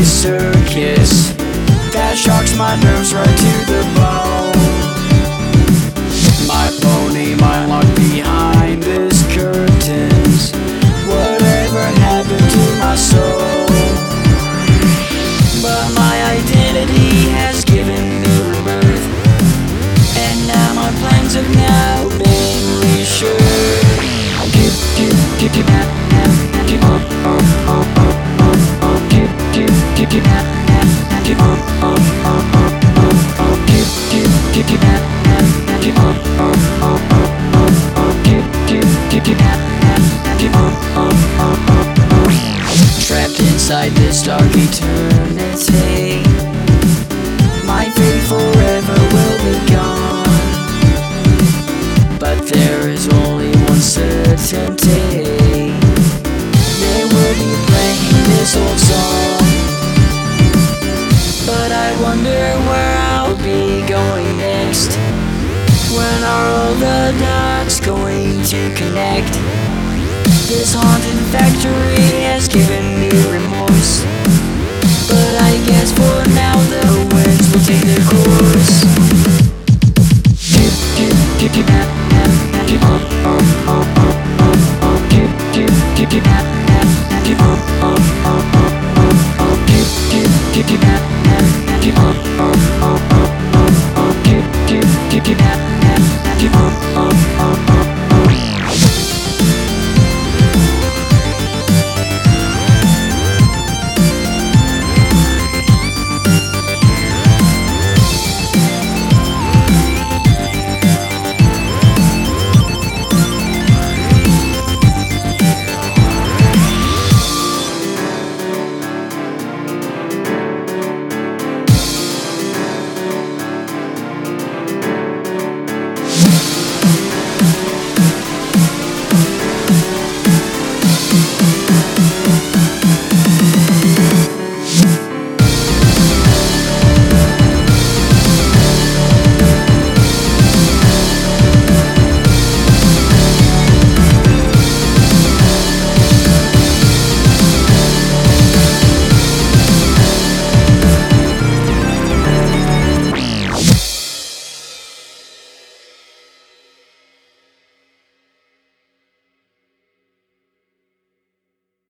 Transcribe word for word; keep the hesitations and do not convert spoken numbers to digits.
circus that shocks my nerves right to the bone. My pony might lock behind this curtains. Whatever happened to my soul? But my identity has given me rebirth, and now my plans have now been reassured. Trapped inside this dark eternity, my faith forever will be gone. But there is only one certainty: they will be playing this old song. But I wonder where I'll be going next. When are all the dots going to connect? This haunted factory has given me remorse, but I guess for now the winds will take their course. Keep